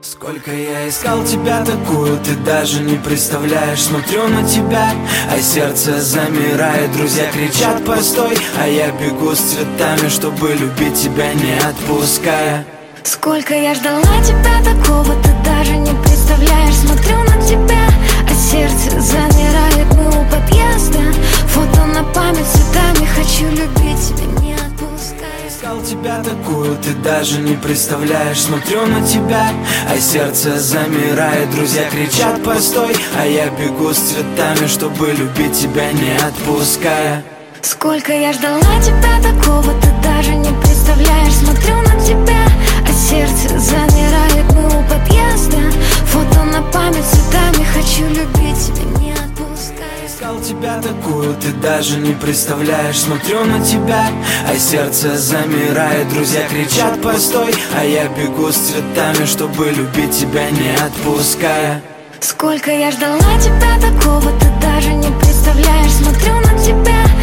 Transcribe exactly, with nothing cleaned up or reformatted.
Сколько я искал тебя такую, ты даже не представляешь. Смотрю на тебя, а сердце замирает. Друзья кричат постой, а я бегу с цветами, чтобы любить тебя не отпуская. Сколько я ждала тебя такого, ты даже не представляешь. Смотрю на тебя, а сердце замирает. Мы у подъезда, фото на память цветами. Хочу любить тебя, не отпускай. Искал тебя такую, ты даже не представляешь. Смотрю на тебя, а сердце замирает. Друзья кричат постой, а я бегу с цветами, чтобы любить тебя не отпуская. Сколько я ждала тебя такого, ты даже не представляешь. Смотрю на тебя, а сердце замирает. Мы у подъезда, фото на память цветами. Хочу любить тебя, не отпускай. Искал тебя такую, ты даже не представляешь. Смотрю на тебя, а сердце замирает. Друзья кричат постой, а я бегу с цветами, чтобы любить тебя не отпуская. Сколько я ждала тебя такого, ты даже не представляешь. Смотрю на тебя,